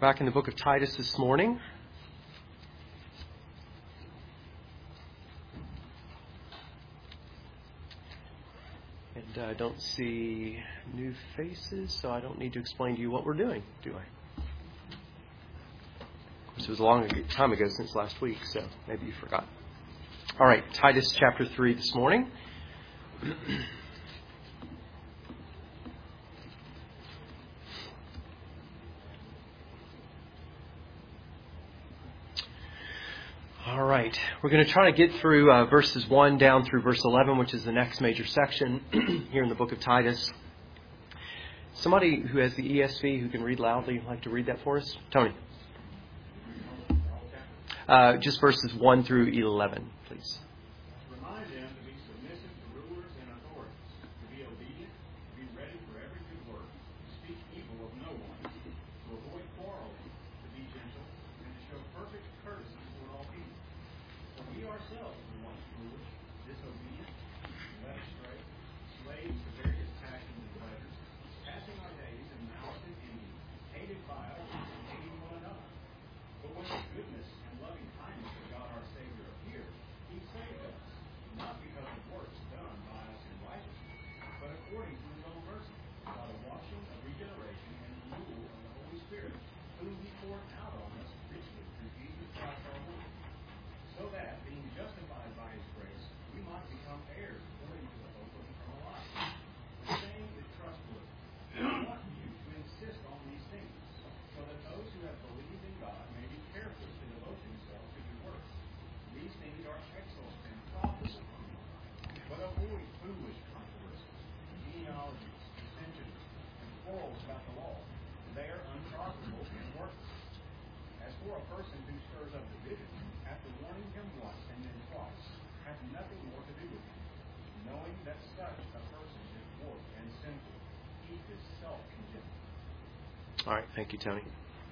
Back in the book of Titus this morning. And I don't see new faces, so I don't need to explain to you what we're doing, do I? Of course, it was a long time ago since last week, so maybe you forgot. All right, Titus chapter 3 this morning. All right, we're going to try to get through verses 1 down through verse 11, which is the next major section here in the book of Titus. Somebody who has the ESV who can read loudly, like to read that for us? Tony. Just verses 1 through 11, please. Remind them to be submissive to rulers and authorities, to be obedient, to be ready for every good work, to speak evil of no one, to avoid quarreling, to be gentle, and to show perfect courtesy toward all people. For we ourselves were once foolish, disobedient, led astray, slaves to various passions and pleasures, passing our days in malice and envy, hated by us and hating one another. But when the goodness and loving kindness of God our Savior appeared, He saved us, not because of works done by us in righteousness, but according to His own mercy, by the washing of regeneration and renewal of the Holy Spirit, whom He poured out on us richly through Jesus Christ our Lord, so that, being justified by His grace, we might become heirs according to the hope of eternal life. The saying is trustworthy. I want you to insist on these things, so that those who have believed in God may be careful to devote themselves to good works. These things are excellent and profitable for you. But avoid foolish controversies, genealogies, dissensions, and quarrels about the law. They are unprofitable and worthless. As for a person who stirs up division, after warning him once and then twice, have nothing more to do with him, knowing that such a person is warped and sinful. He is self-condemned. All right, thank you, Tony.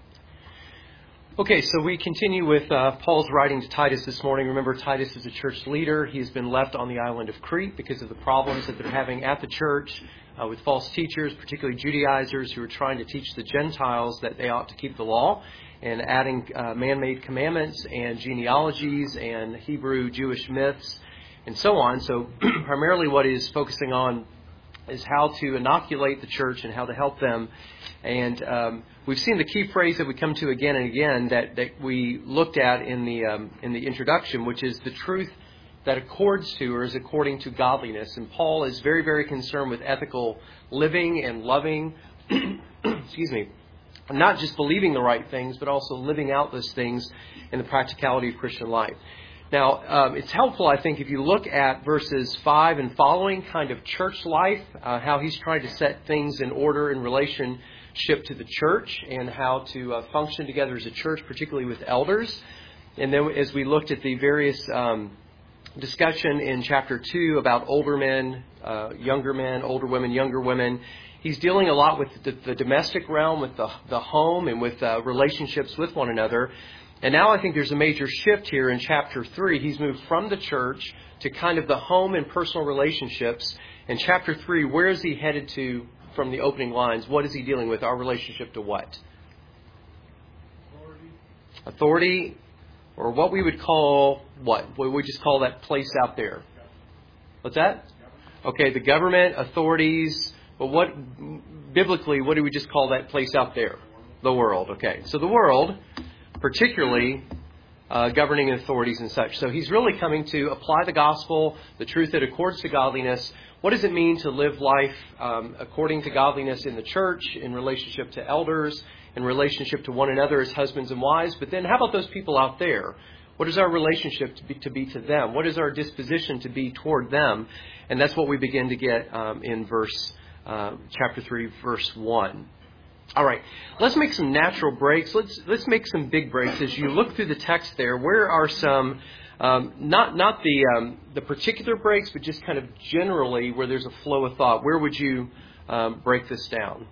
Okay, so we continue with Paul's writing to Titus this morning. Remember, Titus is a church leader. He's been left on the island of Crete because of the problems that they're having at the church with false teachers, particularly Judaizers who are trying to teach the Gentiles that they ought to keep the law, and adding man-made commandments and genealogies and Hebrew Jewish myths and so on. So primarily what he's focusing on is how to inoculate the church and how to help them. And we've seen the key phrase that we come to again and again that we looked at in the introduction, which is the truth that accords to or is according to godliness. And Paul is very, very concerned with ethical living and loving, excuse me, not just believing the right things, but also living out those things in the practicality of Christian life. Now, it's helpful, I think, if you look at verses 5 and following, kind of church life, how he's trying to set things in order in relationship to the church and how to function together as a church, particularly with elders. And then as we looked at the various discussion in chapter 2 about older men, older women, younger women, he's dealing a lot with the domestic realm, with the home, and with relationships with one another. And now I think there's a major shift here in chapter 3. He's moved from the church to kind of the home and personal relationships. In chapter 3, where is he headed to from the opening lines? What is he dealing with? Our relationship to what? Authority, or what we would call what? What we just call that place out there. What's that? Okay, the government, authorities. But what, biblically, what do we just call that place out there? The world. Okay, so the world, particularly governing authorities and such. So he's really coming to apply the gospel, the truth that accords to godliness. What does it mean to live life according to godliness in the church, in relationship to elders, in relationship to one another as husbands and wives? But then how about those people out there? What is our relationship to be to them? What is our disposition to be toward them? And that's what we begin to get in chapter 3, verse 1. All right, let's make some natural breaks. Let's make some big breaks. As you look through the text there, where are some, not the particular breaks, but just kind of generally where there's a flow of thought. Where would you break this down?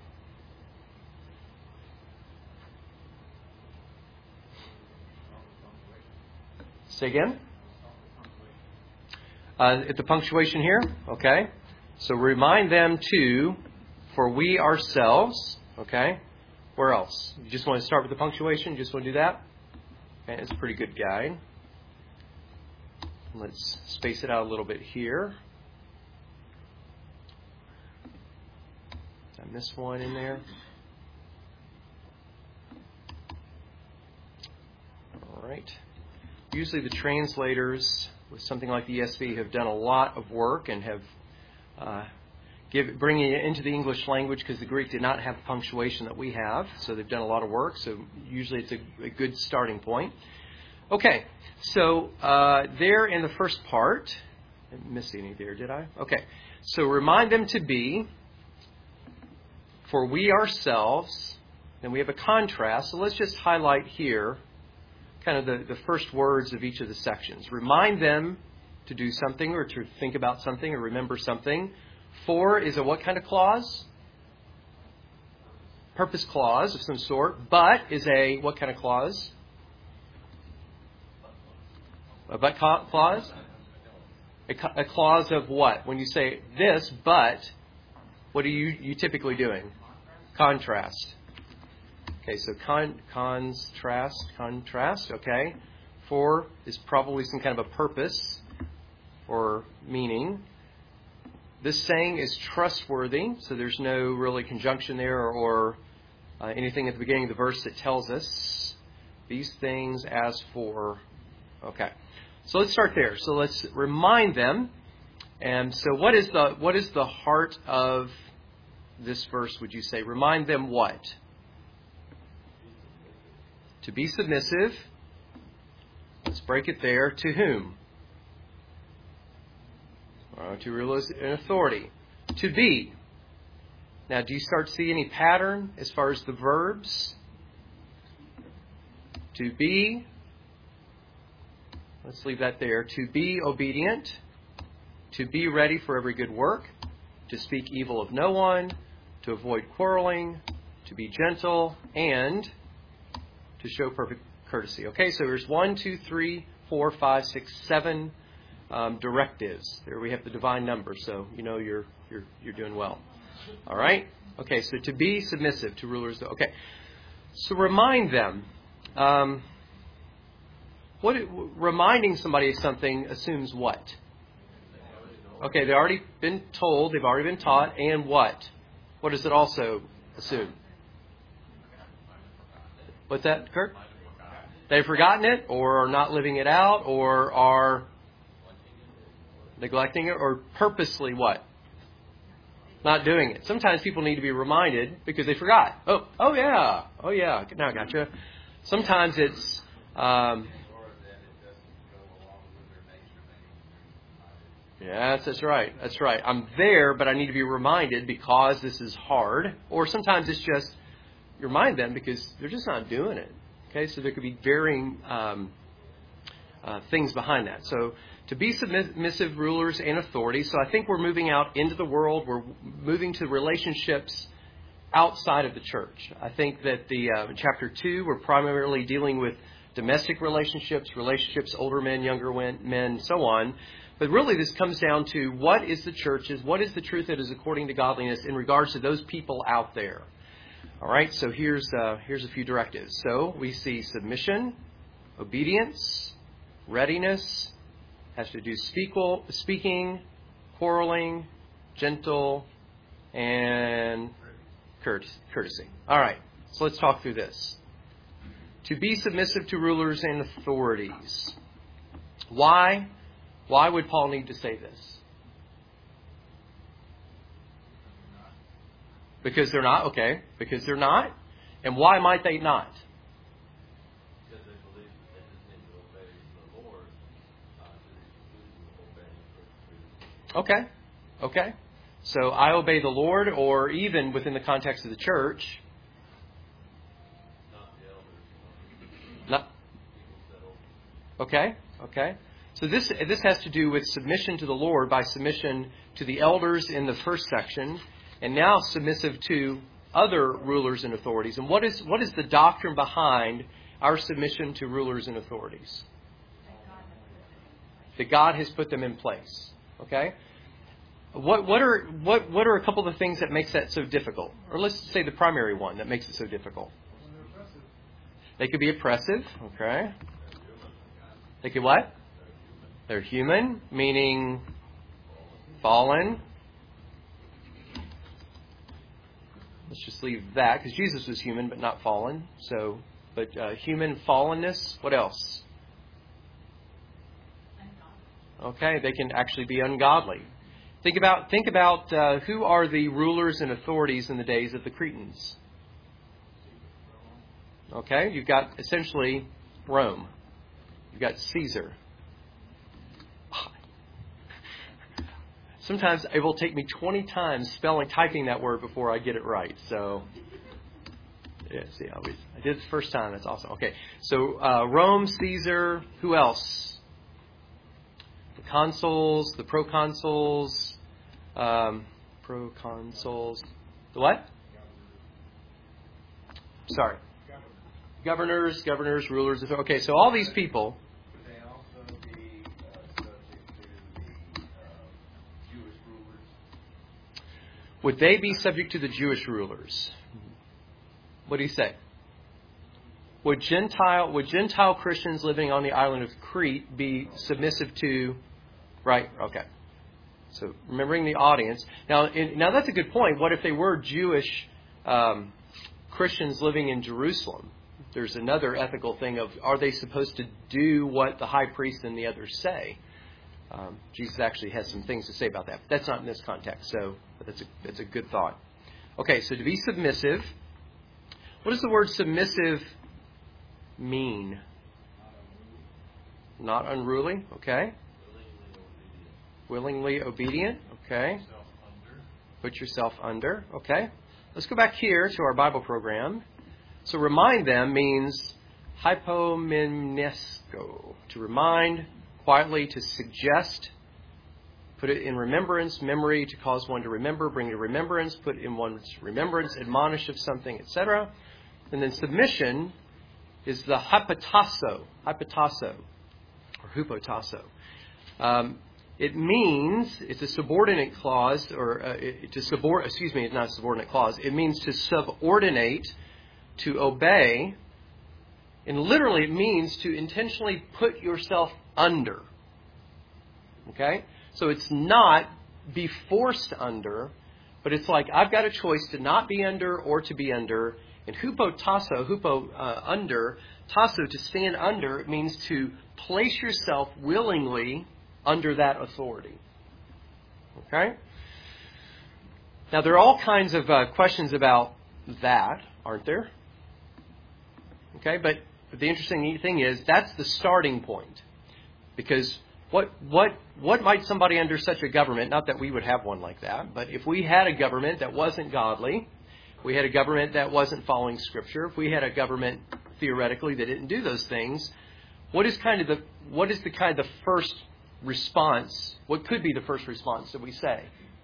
Say again? At the punctuation here? Okay. So remind them to, for we ourselves, okay? Where else? You just want to start with the punctuation? Just want to do that? Okay, it's a pretty good guide. Let's space it out a little bit here. Did I miss one in there? All right. Usually the translators with something like the ESV have done a lot of work and have bringing it into the English language, because the Greek did not have the punctuation that we have. So they've done a lot of work. So usually it's a good starting point. Okay, so there in the first part, I didn't miss any there, did I? Okay, so remind them to be, for we ourselves, then we have a contrast. So let's just highlight here kind of the first words of each of the sections. Remind them to do something or to think about something or remember something. For is a what kind of clause? Purpose clause of some sort. But is a what kind of clause? A but clause? A clause of what? When you say this, but, what are you typically doing? Contrast. Okay, so contrast, okay. For is probably some kind of a purpose or meaning. This saying is trustworthy, so there's no really conjunction there or anything at the beginning of the verse that tells us these things as for. Okay, so let's start there. So let's remind them. And so what is the heart of this verse, would you say? Remind them what? To be submissive. Let's break it there. To whom? To rulers in authority. To be. Now, do you start to see any pattern as far as the verbs? To be. Let's leave that there. To be obedient. To be ready for every good work. To speak evil of no one. To avoid quarreling. To be gentle. And to show perfect courtesy. Okay, so there's 1, 2, 3, 4, 5, 6, 7 directives. There we have the divine number, so you know you're doing well. All right. Okay, so to be submissive to rulers. Okay, so remind them. Reminding somebody of something assumes what? Okay, they've already been told, they've already been taught, and what? What does it also assume? What's that, Kurt? They've forgotten it, or are not living it out, or are neglecting it, or purposely what? Not doing it. Sometimes people need to be reminded because they forgot. Oh yeah. Now I gotcha. Sometimes it's yes, that's right. That's right. I'm there, but I need to be reminded because this is hard. Or sometimes it's just you remind them because they're just not doing it. Okay, so there could be varying things behind that. So to be submissive rulers and authorities. So I think we're moving out into the world. We're moving to relationships outside of the church. I think that in chapter 2, we're primarily dealing with domestic relationships, older men, younger men, so on. But really this comes down to what is the church's, what is the truth that is according to godliness in regards to those people out there. All right, so here's a few directives. So we see submission, obedience, readiness, has to do speaking, quarreling, gentle, and courtesy. All right, so let's talk through this. To be submissive to rulers and authorities. Why would Paul need to say this? Because they're not? Okay. Because they're not? And why might they not? Because they believe that they just need to obey the Lord to the exclusion of obeying. Okay. So I obey the Lord, or even within the context of the church. Not the elders. Okay. So this has to do with submission to the Lord by submission to the elders in the first section, and now submissive to other rulers and authorities. And what is the doctrine behind our submission to rulers and authorities? That God has put them in place. Okay? What are a couple of the things that makes that so difficult? Or let's say the primary one that makes it so difficult. They could be oppressive. Okay. They could what? They're human, meaning fallen. Let's just leave that because Jesus was human but not fallen. So, but human fallenness. What else? Okay, they can actually be ungodly. Think about who are the rulers and authorities in the days of the Cretans. Okay, you've got essentially Rome. You've got Caesar. Sometimes it will take me 20 times typing that word before I get it right. So, yeah, see, I did it the first time. That's awesome. Okay, so Rome, Caesar, who else? The consuls, the proconsuls, the what? Sorry. Governors, rulers. Okay, so all these people. Would they also be subject to the Jewish rulers? Would they be subject to the Jewish rulers? What do you say? Would Gentile Christians living on the island of Crete be submissive to? Right. Okay. So remembering the audience. Now that's a good point. What if they were Jewish Christians living in Jerusalem? There's another ethical thing of, are they supposed to do what the high priest and the others say? Jesus actually has some things to say about that. But that's not in this context. So that's a good thought. Okay, so to be submissive. What does the word submissive mean? Not unruly. Okay. Willingly obedient. Okay. Put yourself under. Okay. Let's go back here to our Bible program. So remind them means hypomnesko, to remind, quietly, to suggest, put it in remembrance, memory, to cause one to remember, bring to remembrance, put in one's remembrance, admonish of something, etc. And then submission is the hypotasso, or hupotasso. It means, it's a subordinate clause, it's not a subordinate clause. It means to subordinate, to obey, and literally it means to intentionally put yourself under. Okay? So it's not be forced under, but it's like I've got a choice to not be under or to be under. And under, tasso, to stand under, it means to place yourself willingly under that authority. Okay? Now there are all kinds of questions about that, aren't there? Okay, but the interesting thing is that's the starting point. Because what might somebody under such a government, not that we would have one like that, but if we had a government that wasn't godly, we had a government that wasn't following Scripture, if we had a government theoretically that didn't do those things, what is the first response? What could be the first response that we say?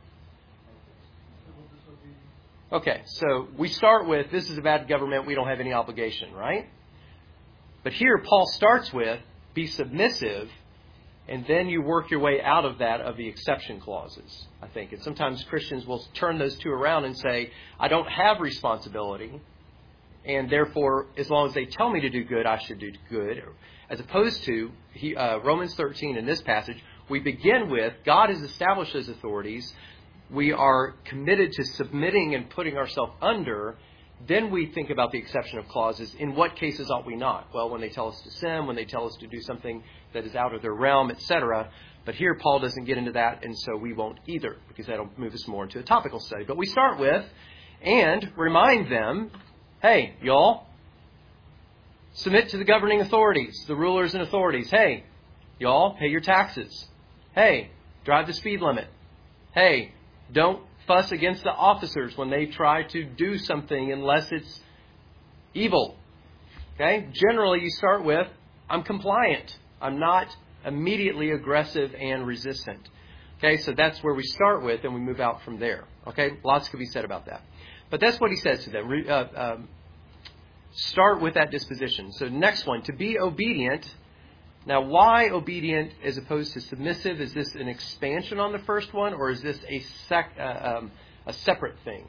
Okay, so we start with, this is a bad government, we don't have any obligation, right? But here Paul starts with, be submissive, and then you work your way out of that, of the exception clauses, I think. And sometimes Christians will turn those two around and say, I don't have responsibility, and therefore, as long as they tell me to do good, I should do good. As opposed to Romans 13 in this passage, we begin with, God has established those authorities. We are committed to submitting and putting ourselves under. Then we think about the exception of clauses. In what cases ought we not? Well, when they tell us to sin, when they tell us to do something that is out of their realm, etc. But here Paul doesn't get into that, and so we won't either, because that'll move us more into a topical study. But we start with, and remind them, hey, y'all, submit to the governing authorities, the rulers and authorities. Hey, y'all, pay your taxes. Hey, drive the speed limit. Hey, don't fuss against the officers when they try to do something unless it's evil. Okay? Generally, you start with, I'm compliant. I'm not immediately aggressive and resistant. Okay? So that's where we start with, and we move out from there. Okay? Lots could be said about that. But that's what he says to them. Start with that disposition. So next one, to be obedient Now, why obedient as opposed to submissive? Is this an expansion on the first one, or is this a separate thing?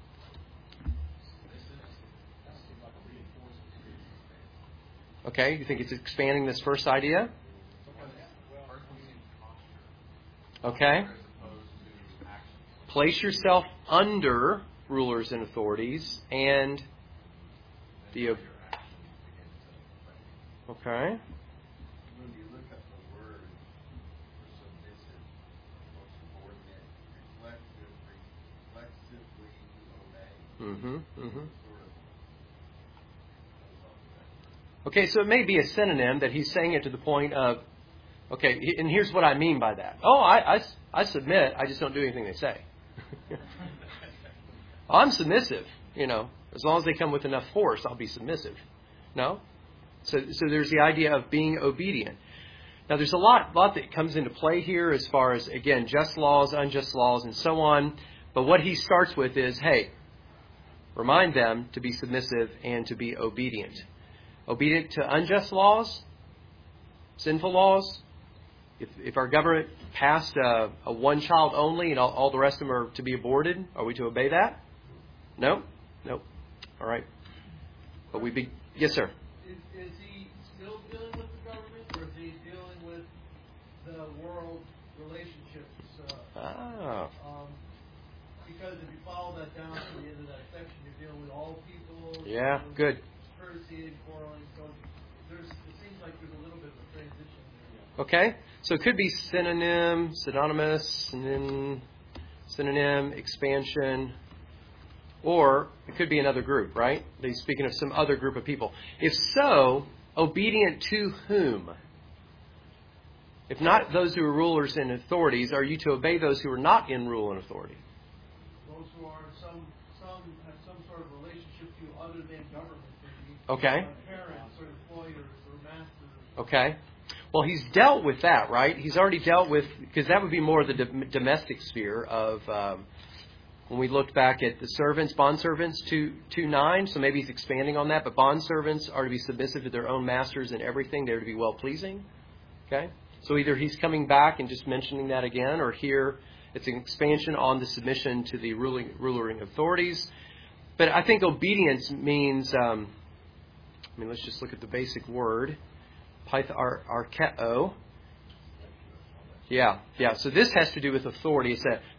Okay, you think it's expanding this first idea? Okay. Place yourself under rulers and authorities and the... Okay. When you look at the word for submissive or subordinate, reflexively obey. Okay, so it may be a synonym that he's saying it to the point of, okay, and here's what I mean by that. Oh, I submit, I just don't do anything they say. I'm submissive, as long as they come with enough force, I'll be submissive. No? So there's the idea of being obedient. Now, there's a lot that comes into play here as far as, again, just laws, unjust laws, and so on. But what he starts with is, hey, remind them to be submissive and to be obedient. Obedient to unjust laws, sinful laws. If our government passed a one-child only and all the rest of them are to be aborted, are we to obey that? No? Nope. All right. But yes, sir. Is he still dealing with the government, or is he dealing with the world relationships? Because if you follow that down to the end of that section, you're dealing with all people. Yeah, good. Courtesy and quarreling. So it seems like there's a little bit of a transition there. Okay. So it could be synonym, synonymous, synonym, expansion. Or it could be another group, right? He's speaking of some other group of people. If so, obedient to whom? If not those who are rulers and authorities, are you to obey those who are not in rule and authority? Those who are some have some sort of relationship to you other than government. Okay. Parents or employers or masters. Okay. Well, he's dealt with that, right? He's already dealt with, because that would be more the domestic sphere of... when we looked back at the servants, bondservants, 2:9, so maybe he's expanding on that, but bondservants are to be submissive to their own masters in everything. They're to be well-pleasing. Okay? So either he's coming back and just mentioning that again, or here it's an expansion on the submission to the ruling authorities. But I think obedience means, let's just look at the basic word, arkeo. Yeah. So this has to do with authority. It's a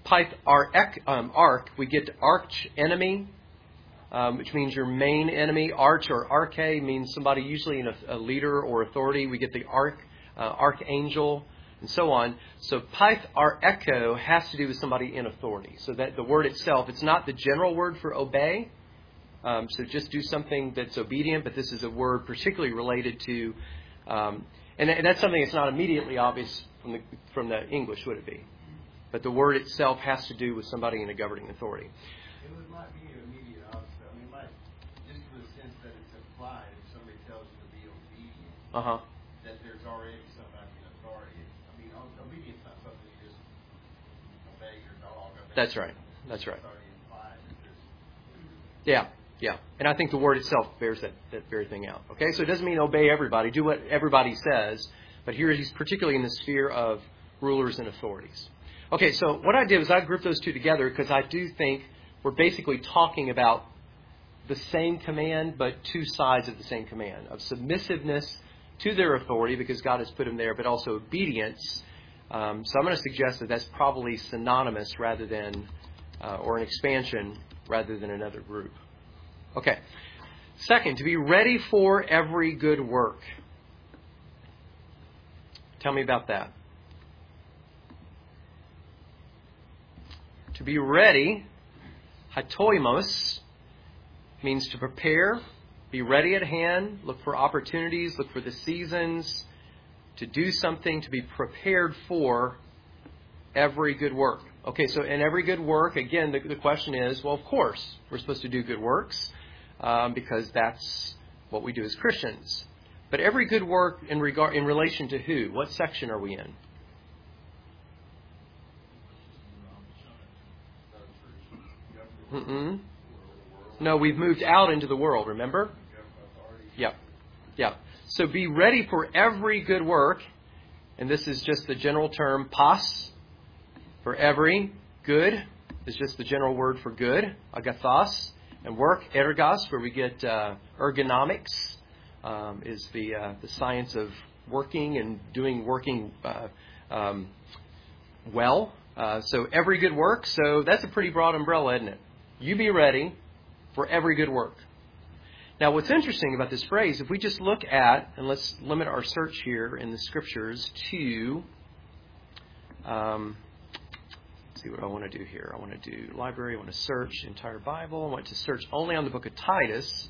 arch. We get arch enemy, which means your main enemy. Arch or arche means somebody usually in a leader or authority. We get the archangel and so on. So archo has to do with somebody in authority. So that the word itself, it's not the general word for obey. So just do something that's obedient, but this is a word particularly related to, and that's something that's not immediately obvious from the English, would it be? But the word itself has to do with somebody in a governing authority. It might be an immediate opposite. Just in the sense that it's implied if somebody tells you to be obedient, that there's already somebody in authority. Obedience is not something you just obey your dog. That's right. It's already implied that there's... Yeah. And I think the word itself bears that very thing out. Okay, so it doesn't mean obey everybody, do what everybody says, but here he's particularly in the sphere of rulers and authorities. Okay, so what I did was I grouped those two together because I do think we're basically talking about the same command, but two sides of the same command, of submissiveness to their authority because God has put them there, but also obedience. So I'm going to suggest that that's probably synonymous rather than, or an expansion rather than another group. Okay. Second, to be ready for every good work. Tell me about that. To be ready, hatoimos, means to prepare, be ready at hand, look for opportunities, look for the seasons, to do something, to be prepared for every good work. Okay, so in every good work, again, the question is, well, of course, we're supposed to do good works because that's what we do as Christians. But every good work in relation to who? What section are we in? No, we've moved out into the world, remember? Yeah. So be ready for every good work. And this is just the general term, pas, for every. Good is just the general word for good, agathos. And work, ergos, where we get ergonomics, is the science of working and working well. So every good work. So that's a pretty broad umbrella, isn't it? You be ready for every good work. Now, what's interesting about this phrase, if we just look at, and let's limit our search here in the Scriptures to, let's see what I want to do here. I want to do library. I want to search entire Bible. I want to search only on the book of Titus.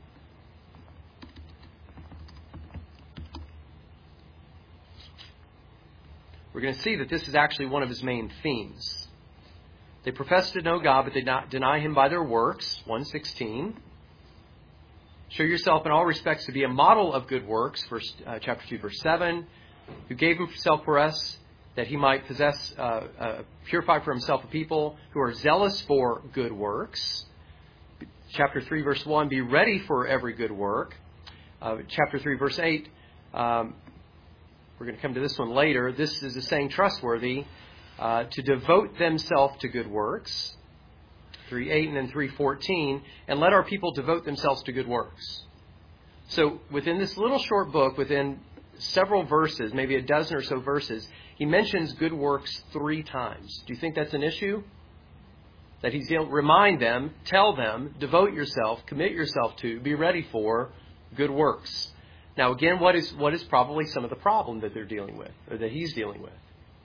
We're going to see that this is actually one of his main themes. They profess to know God, but they deny Him by their works, 1:16. Show yourself in all respects to be a model of good works, chapter 2, verse 7. Who gave Himself for us, that He might purify for Himself a people who are zealous for good works. Chapter 3, verse 1, be ready for every good work. Chapter 3, verse 8, we're going to come to this one later. This is the saying trustworthy, to devote themselves to good works. 3:8 and then 3:14, and let our people devote themselves to good works. So within this little short book, within several verses, maybe a dozen or so verses, he mentions good works 3 times. Do you think that's an issue? That he's going to remind them, tell them, devote yourself, commit yourself to, be ready for good works. Now again, what is probably some of the problem that they're dealing with, or that he's dealing with?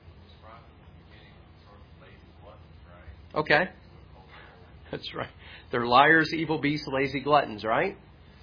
Okay. That's right. They're liars, evil beasts, lazy gluttons, right?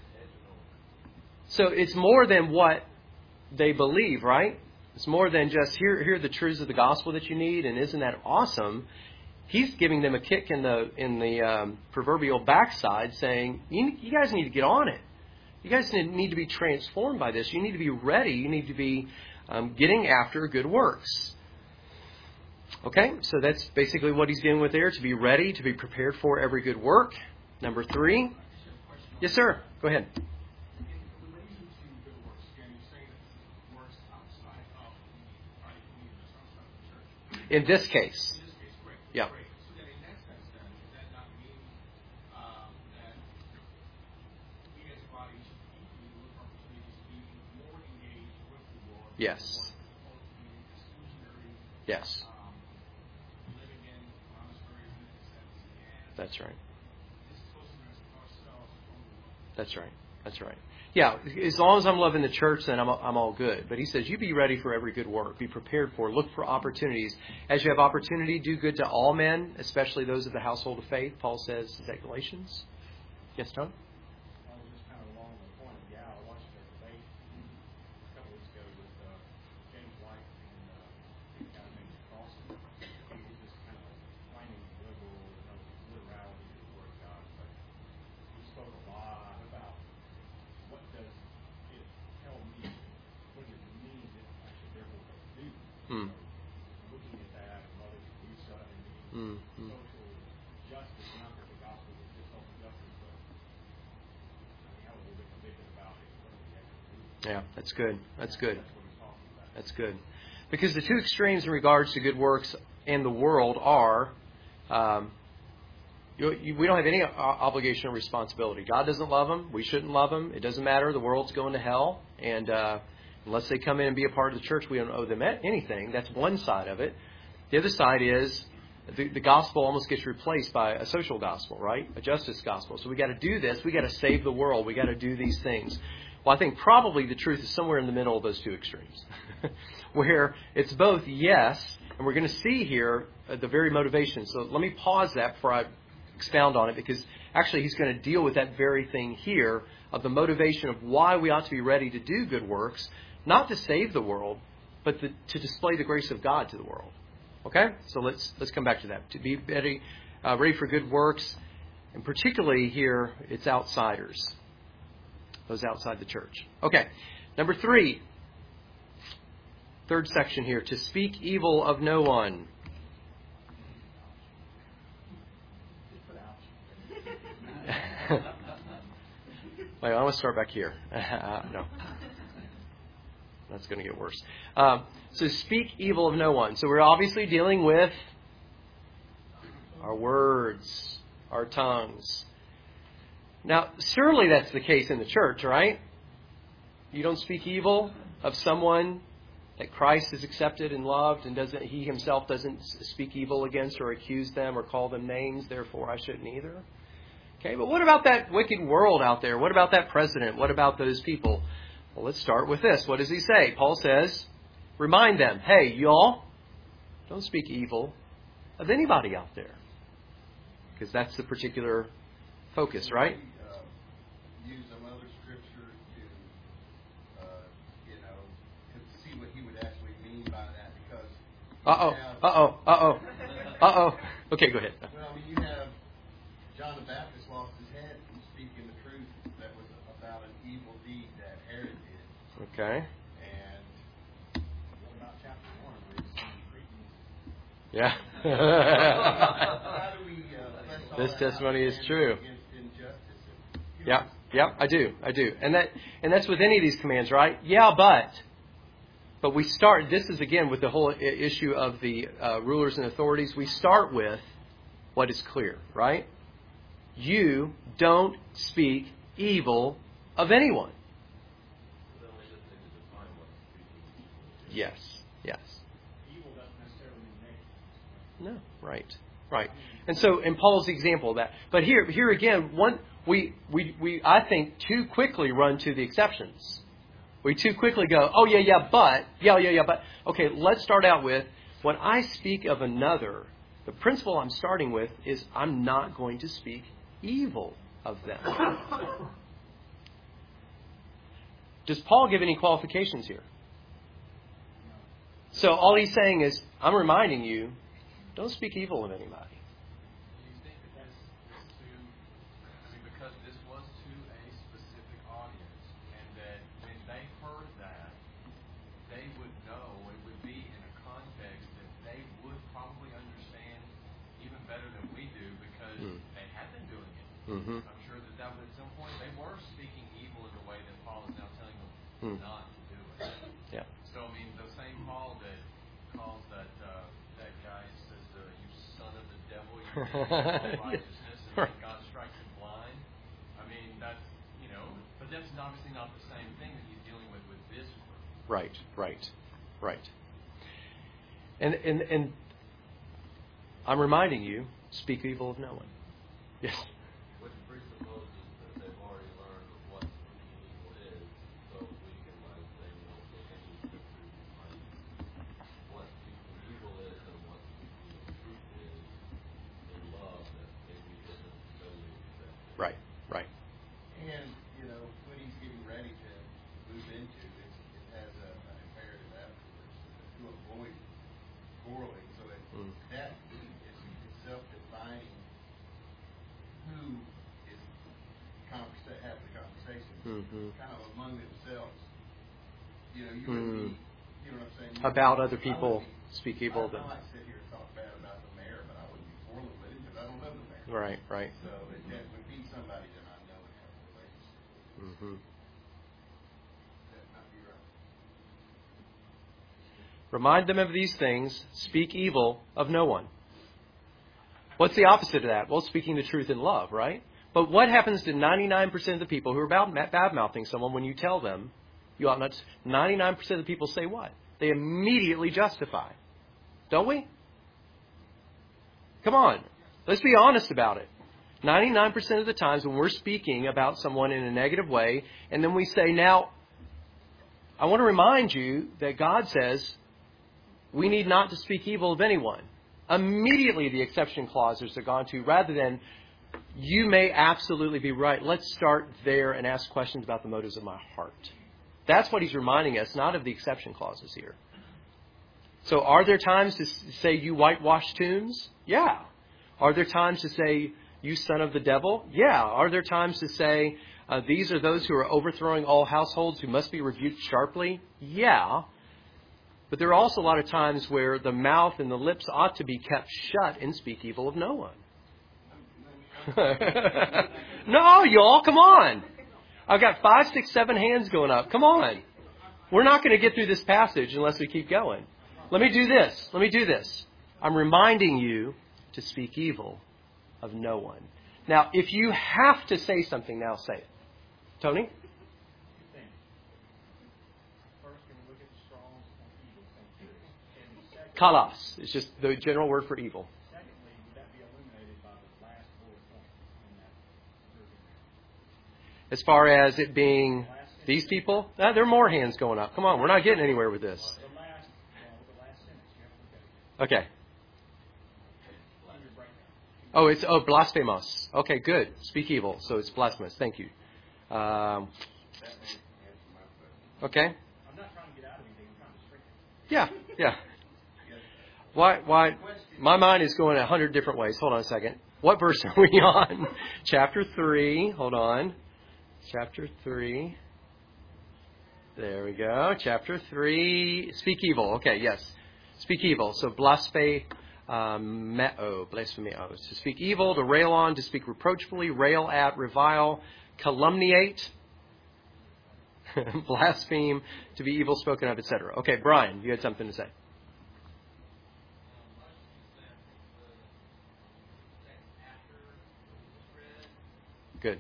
So it's more than what they believe, right? It's more than just here are the truths of the gospel that you need, and isn't that awesome? He's giving them a kick in the proverbial backside, saying, you guys need to get on it. You guys need to be transformed by this. You need to be ready. You need to be getting after good works. Okay, so that's basically what he's dealing with there, to be ready, to be prepared for every good work. Number 3. Yes, sir. Go ahead. In relation to good works, can you say that works outside of the church? In this case. In this case, great. Yeah. Great. So then in that sense then, does that not mean that we as a body should equally look for opportunities to be more engaged with the Lord? Yes. Or to be exclusionary? Yes. Living in monasteries and sense. That's right. This closeness to ourselves from the Lord. That's right. That's right. Yeah, as long as I'm loving the church, then I'm all good. But he says, you be ready for every good work. Be prepared for. Look for opportunities. As you have opportunity, do good to all men, especially those of the household of faith. Paul says, is that Galatians? Yes, John? I was just kind of along the point of I watched their debate a couple weeks ago with James White and a guy named Carlson. He was just kind of finding liberality of the Word of God. But he spoke a lot about what does it tell me, what does it mean that I should therefore do. Looking at that, Mother Teresa, and social justice, not that the gospel is just social justice, but I was a little bit convicted about it. What do we actually do? Yeah, that's good. That's good. That's what he's talking about. That's good. Because the two extremes in regards to good works and the world are, we don't have any obligation or responsibility. God doesn't love them. We shouldn't love them. It doesn't matter. The world's going to hell. And unless they come in and be a part of the church, we don't owe them anything. That's one side of it. The other side is the gospel almost gets replaced by a social gospel, right? A justice gospel. So we got to do this. We got to save the world. We got to do these things. Well, I think probably the truth is somewhere in the middle of those two extremes, where it's both yes, and we're going to see here the very motivation. So let me pause that before I expound on it, because actually he's going to deal with that very thing here of the motivation of why we ought to be ready to do good works, not to save the world, but to display the grace of God to the world. Okay? So let's come back to that. To be ready for good works, and particularly here, it's outsiders. Those outside the church. Okay. Number 3. Third section here. To speak evil of no one. Wait, I want to start back here. No. That's going to get worse. So speak evil of no one. So we're obviously dealing with our words, our tongues. Now, surely that's the case in the church, right? You don't speak evil of someone that Christ has accepted and loved, and he himself doesn't speak evil against or accuse them or call them names, therefore I shouldn't either. Okay, but what about that wicked world out there? What about that president? What about those people? Well, let's start with this. What does he say? Paul says, remind them, hey, y'all, don't speak evil of anybody out there. Because that's the particular focus, right? Use some other scripture to see what he would actually mean by that, because Okay, go ahead. Well, I mean, you have John the Baptist lost his head from speaking the truth that was about an evil deed that Herod did. Okay. And what about chapter 1 where he's speaking? Yeah. How do we this testimony is true. Yeah. Yeah, I do. And that's with any of these commands, right? Yeah, but we start, this is again with the whole issue of the rulers and authorities, we start with what is clear, right? You don't speak evil of anyone. Yes. Evil doesn't necessarily mean negative. No, right. And so, in Paul's example of that, but here again, we I think too quickly run to the exceptions. We too quickly go, oh but. Okay, let's start out with, when I speak of another, the principle I'm starting with is I'm not going to speak evil of them. Does Paul give any qualifications here? So all he's saying is, I'm reminding you, don't speak evil of anybody. Do you think that because this was to a specific audience, and that when they heard that, they would know, it would be in a context that they would probably understand even better than we do, because they had been doing it. Mm-hmm. I'm sure that at some point they were speaking evil in the way that Paul is now telling them not to do it. Yeah. So, I mean, the same Paul that calls that guy and says, you son of the devil, you righteousness, and God strikes him blind. I mean, that's, but that's obviously not the same thing that he's dealing with this word. Right. And I'm reminding you, speak evil of no one. Yes. Which presupposes that they've already learned what speaking evil is, so we can say, look any scripture you find what speaking evil is and what speaking the truth is in love that maybe isn't necessarily accepted. Right. And, when he's getting ready to move into it, it has an imperative afterwards to avoid quarreling, so that is self-defining who is having the conversation, kind of among themselves. You would be, what I'm saying? About other people, speak evil of them. I might sit here and talk bad about the mayor, but I wouldn't be quarreling with him because I don't know the mayor. Right. So that would be somebody that I know and have a relationship with. That might be right. Remind them of these things. Speak evil of no one. What's the opposite of that? Well, speaking the truth in love, right? But what happens to 99% of the people who are bad-mouthing someone when you tell them you ought not? 99% of the people say what? They immediately justify. Don't we? Come on. Let's be honest about it. 99% of the times when we're speaking about someone in a negative way, and then we say, now, I want to remind you that God says we need not to speak evil of anyone. Immediately the exception clauses are gone to, rather than, you may absolutely be right. Let's start there and ask questions about the motives of my heart. That's what he's reminding us, not of the exception clauses here. So are there times to say you whitewash tombs? Yeah. Are there times to say you son of the devil? Yeah. Are there times to say these are those who are overthrowing all households who must be rebuked sharply? Yeah. But there are also a lot of times where the mouth and the lips ought to be kept shut and speak evil of no one. No, y'all, come on. I've got 5, 6, 7 hands going up. Come on. We're not going to get through this passage unless we keep going. Let me do this. I'm reminding you to speak evil of no one. Now, if you have to say something now, say it. Tony? Kalas. It's just the general word for evil. Secondly, would that be illuminated by the last bullet point in that? As far as it being these people, there are more hands going up. Come on, we're not getting anywhere with this. The last sentence, you have to look at it. Okay. Oh, it's blasphemous. Okay, good. Speak evil. So it's blasphemous. Thank you. Okay. I'm not trying to get out of anything. I'm trying to straighten it. Yeah. Why? My mind is going 100 different ways. Hold on a second. What verse are we on? Chapter 3. Hold on. Chapter 3. There we go. Chapter 3. Speak evil. Okay, yes. Speak evil. So blasphemeo. To speak evil, to rail on, to speak reproachfully, rail at, revile, calumniate, blaspheme, to be evil spoken of, etc. Okay, Brian, you had something to say. Good.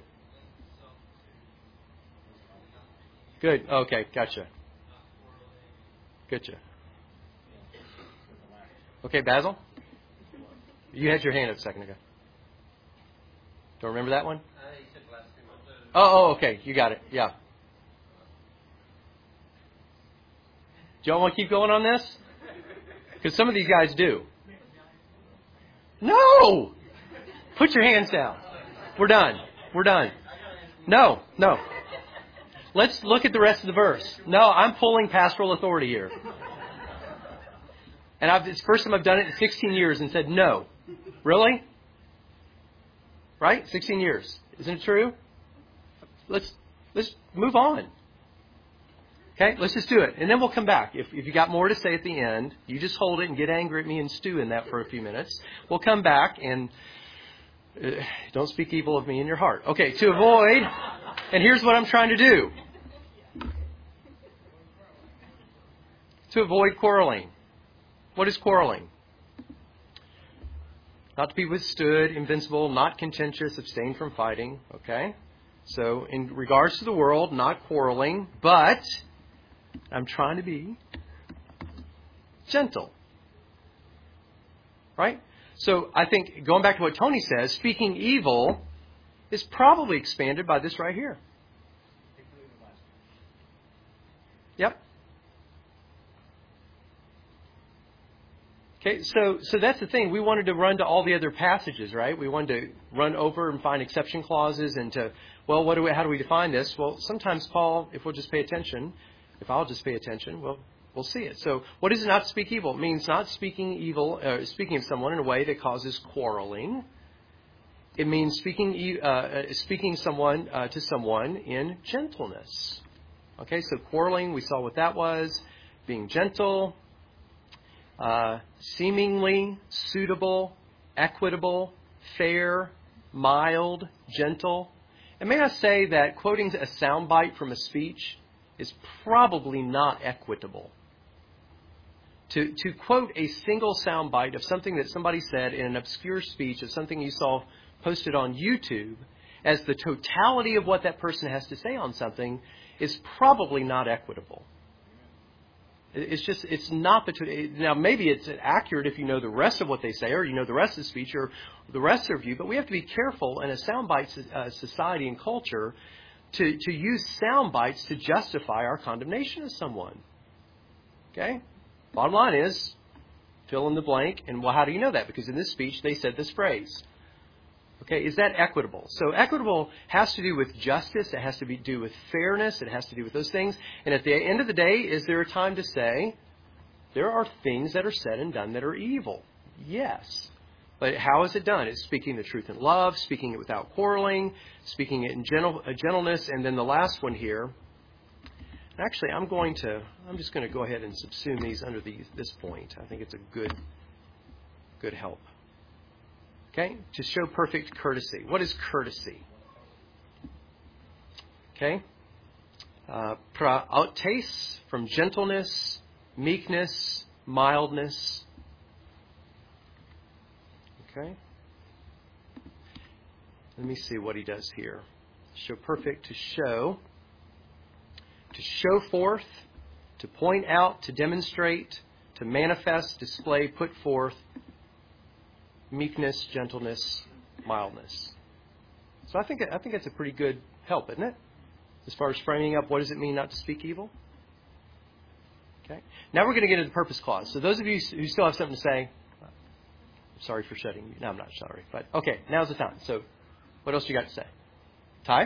Good. Okay, gotcha. Okay, Basil? You had your hand up a second ago. Don't remember that one? He said blasphemy. Oh, okay. You got it. Yeah. Do y'all want to keep going on this? Because some of these guys do. No! Put your hands down. We're done. No. Let's look at the rest of the verse. No, I'm pulling pastoral authority here. And it's the first time I've done it in 16 years and said no. Really? Right? 16 years. Isn't it true? Let's move on. Okay? Let's just do it. And then we'll come back. If you got more to say at the end, you just hold it and get angry at me and stew in that for a few minutes. We'll come back and don't speak evil of me in your heart. Okay, to avoid, and here's what I'm trying to do. To avoid quarreling. What is quarreling? Not to be withstood, invincible, not contentious, abstain from fighting. Okay? So, in regards to the world, not quarreling, but I'm trying to be gentle. Right? So, I think, going back to what Tony says, speaking evil is probably expanded by this right here. Yep. Okay, so that's the thing. We wanted to run to all the other passages, right? We wanted to run over and find exception clauses and to, well, how do we define this? Well, sometimes Paul, if I'll just pay attention, we'll see it. So what does it not speak evil? It means not speaking evil, speaking of someone in a way that causes quarreling. It means speaking someone to someone in gentleness. Okay, so quarreling, we saw what that was. Being gentle. Seemingly, suitable, equitable, fair, mild, gentle. And may I say that quoting a soundbite from a speech is probably not equitable. To quote a single soundbite of something that somebody said in an obscure speech of something you saw posted on YouTube as the totality of what that person has to say on something is probably not equitable. It's not now maybe it's accurate if you know the rest of what they say or you know the rest of the speech or the rest of their view, but we have to be careful in a soundbite society and culture to use soundbites to justify our condemnation of someone. Okay? Bottom line is, fill in the blank, and well, how do you know that? Because in this speech they said this phrase. Okay, is that equitable? So equitable has to do with justice. It has to do with fairness. It has to do with those things. And at the end of the day, is there a time to say, there are things that are said and done that are evil? Yes. But how is it done? It's speaking the truth in love, speaking it without quarreling, speaking it in gentleness. And then the last one here. Actually, I'm just going to go ahead and subsume these under this point. I think it's a good help. Okay, to show perfect courtesy. What is courtesy? Okay, Praotes, from gentleness, meekness, mildness. Okay. Let me see what he does here. Show perfect, to show forth, to point out, to demonstrate, to manifest, display, put forth, meekness, gentleness, mildness. So I think that's a pretty good help, isn't it? As far as framing up, what does it mean not to speak evil? Okay. Now we're going to get into the purpose clause. So those of you who still have something to say, I'm sorry for shutting you. No, I'm not sorry. But okay, now's the time. So what else you got to say? Ty?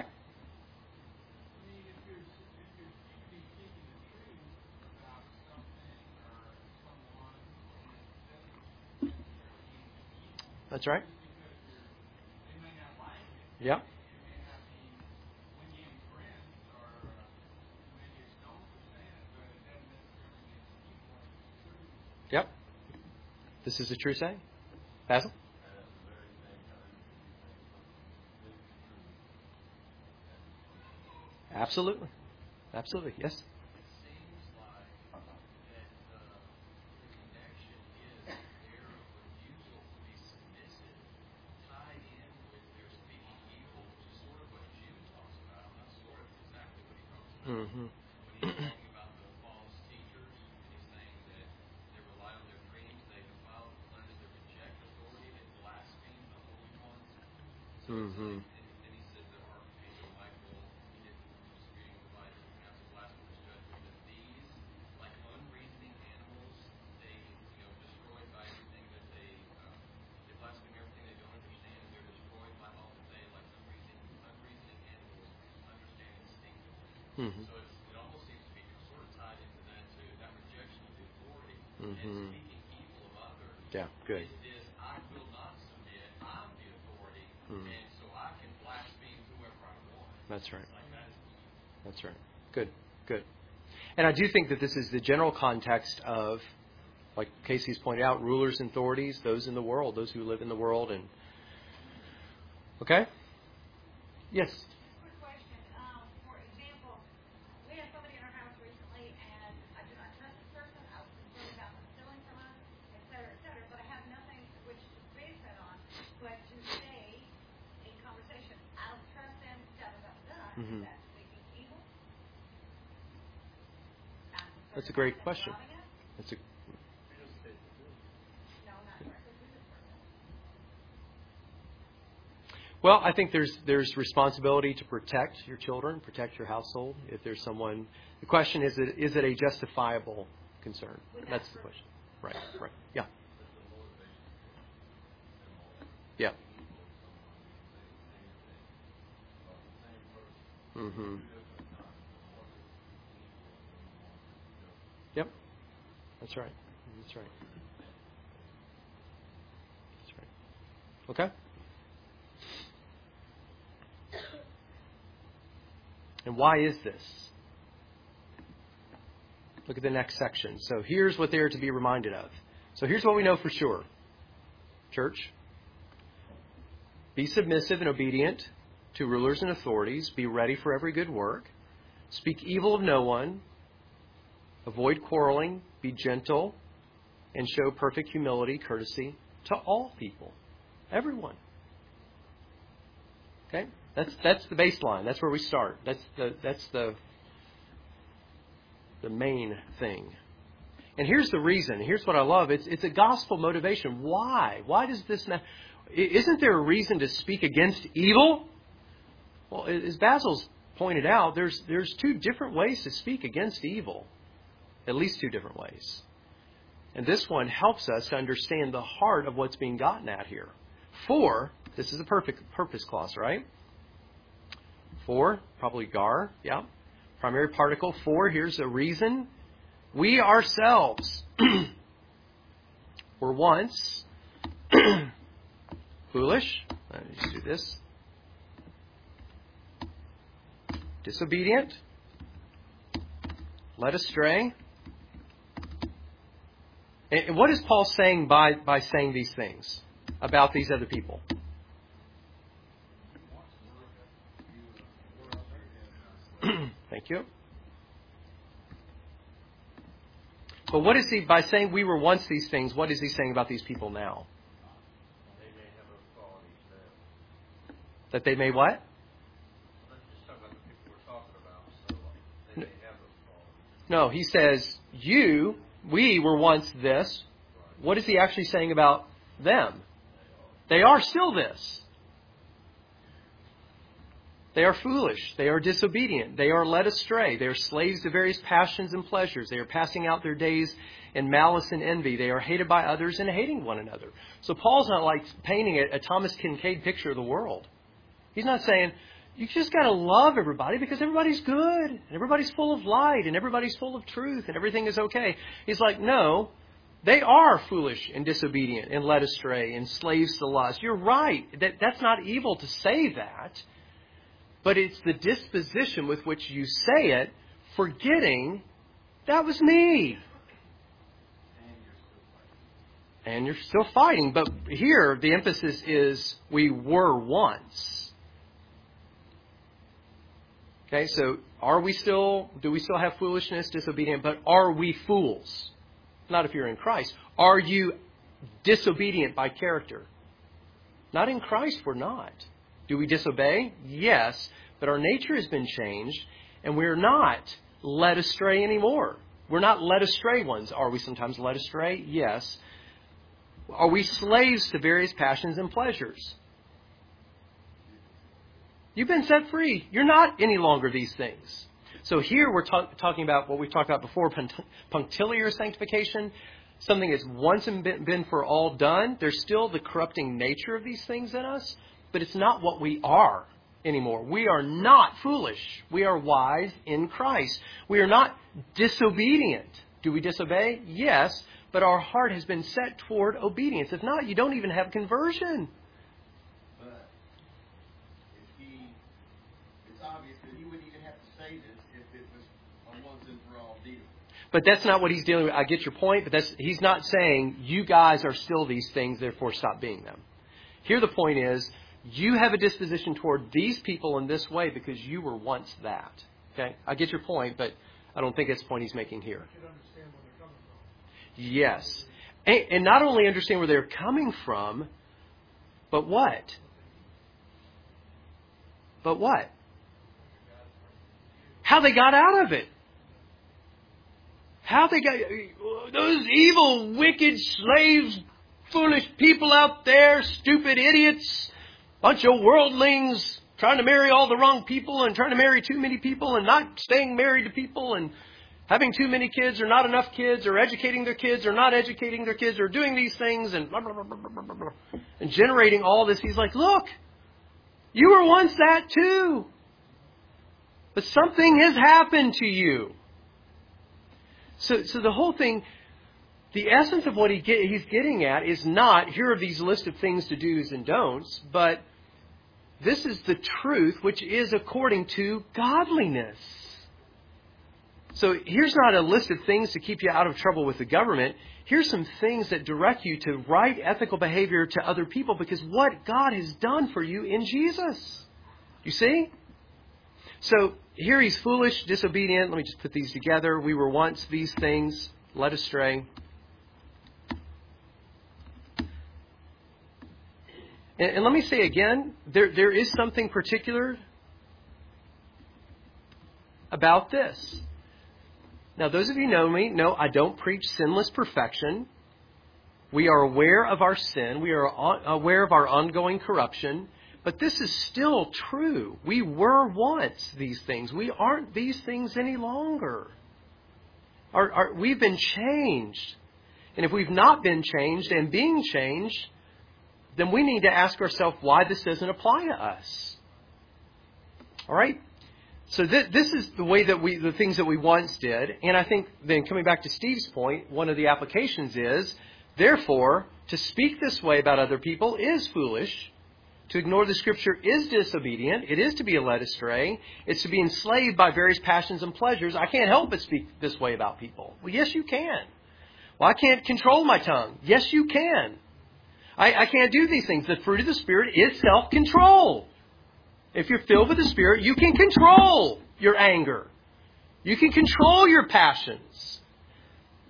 That's right. Yep. Yep. This is a true saying. Basil? Absolutely. Absolutely. Yes. Mm-hmm. When he's talking about the false teachers, and he's saying that they rely on their dreams, they defile the planet, they reject authority, they blaspheme the Holy One. So Mm-hmm. and he said that Archangel Michael, he didn't just reading the Bible, pronounce a blasphemous judgment, that these, like unreasoning animals, they destroyed by everything that they blaspheme everything they don't understand, and they're destroyed by all that they, like unreasoning animals, understand instinctively. Mm-hmm. So it almost seems to be sort of tied into that rejection of the authority Mm-hmm. and speaking evil of others. Yeah, good. Is I will not submit. I'm the authority, and so I can blaspheme whoever I want. That's right. Like that. That's right. Good. Good. And I do think that this is the general context of, like Casey's pointed out, rulers and authorities, those in the world, those who live in the world. And okay? Yes. Quick question. For example, we had somebody in our house recently, and I do not trust this person. I was concerned about them stealing from us, et cetera, but I have nothing which to base that on, but to say in conversation, I don't trust them, da-da-da-da. Mm-hmm. Is that speaking evil? That's a great question. That's a No, not directly to this person. Well, I think there's responsibility to protect your children, protect your household. If there's someone, the question is it a justifiable concern? That's the question. Right. Right. Yeah. Yeah. Mm-hmm. Yep. That's right. That's right. That's right. Okay. And why is this? Look at the next section. So here's what they're to be reminded of. So here's what we know for sure. Church, be submissive and obedient to rulers and authorities. Be ready for every good work. Speak evil of no one. Avoid quarreling. Be gentle. And show perfect humility, courtesy to all people. Everyone. Okay? That's the baseline. That's where we start. That's the main thing. And here's the reason. Here's what I love. It's a gospel motivation. Why? Why does this matter? Isn't there a reason to speak against evil? Well, as Basil's pointed out, there's two different ways to speak against evil. At least two different ways. And this one helps us to understand the heart of what's being gotten at here. For, this is a perfect purpose clause, right? For, probably gar, yeah. Primary particle, for, here's a reason. We ourselves were once foolish. Let me just do this. Disobedient. Led astray. And what is Paul saying by saying these things about these other people? Thank you. But what is he, by saying we were once these things, what is he saying about these people now? They may have those qualities now. That they may what? Let's just talk about the people we're talking about. So they may have those qualities. No, he says, we were once this. What is he actually saying about them? They are still this. They are foolish. They are disobedient. They are led astray. They are slaves to various passions and pleasures. They are passing out their days in malice and envy. They are hated by others and hating one another. So Paul's not like painting a Thomas Kincaid picture of the world. He's not saying, you just got to love everybody because everybody's good and everybody's full of light and everybody's full of truth and everything is okay. He's like, no, they are foolish and disobedient and led astray and slaves to lust. You're right. That's not evil to say that. But it's the disposition with which you say it, forgetting that was me. And you're still fighting. But here, the emphasis is we were once. Okay, so do we still have foolishness, disobedient, but are we fools? Not if you're in Christ. Are you disobedient by character? Not in Christ, we're not. Do we disobey? Yes, but our nature has been changed, and we're not led astray anymore. We're not led astray ones. Are we sometimes led astray? Yes. Are we slaves to various passions and pleasures? You've been set free. You're not any longer these things. So here we're talking about what we've talked about before, punctiliar sanctification, something that's once been for all done. There's still the corrupting nature of these things in us, but it's not what we are anymore. We are not foolish. We are wise in Christ. We are not disobedient. Do we disobey? Yes, but our heart has been set toward obedience. If not, you don't even have conversion. But it's obvious that he wouldn't even have to say this if it was a once and for all deal. But that's not what he's dealing with. I get your point, but he's not saying you guys are still these things, therefore stop being them. Here the point is, you have a disposition toward these people in this way because you were once that. Okay? I get your point, but I don't think that's the point he's making here. Yes. And not only understand where they're coming from, but what? But what? How they got out of it. How they got... Those evil, wicked slaves, foolish people out there, stupid idiots, bunch of worldlings trying to marry all the wrong people and trying to marry too many people and not staying married to people and having too many kids or not enough kids or educating their kids or not educating their kids or doing these things and blah, blah, blah, blah, blah, blah, blah, and generating all this. He's like, look, you were once that too. But something has happened to you. So the whole thing, the essence of what he's getting at is not, here are these list of things to do's and don'ts, but this is the truth which is according to godliness. So here's not a list of things to keep you out of trouble with the government. Here's some things that direct you to right ethical behavior to other people because what God has done for you in Jesus. You see? So here he's foolish, disobedient. Let me just put these together. We were once these things, led astray. And let me say again, there is something particular about this. Now, those of you who know me know I don't preach sinless perfection. We are aware of our sin. We are aware of our ongoing corruption. But this is still true. We were once these things. We aren't these things any longer. We've been changed. And if we've not been changed and being changed, then we need to ask ourselves why this doesn't apply to us. All right? So this is the way that the things that we once did. And I think then coming back to Steve's point, one of the applications is, therefore, to speak this way about other people is foolish. To ignore the Scripture is disobedient. It is to be led astray. It's to be enslaved by various passions and pleasures. I can't help but speak this way about people. Well, yes, you can. Well, I can't control my tongue. Yes, you can. I can't do these things. The fruit of the Spirit is self-control. If you're filled with the Spirit, you can control your anger. You can control your passions.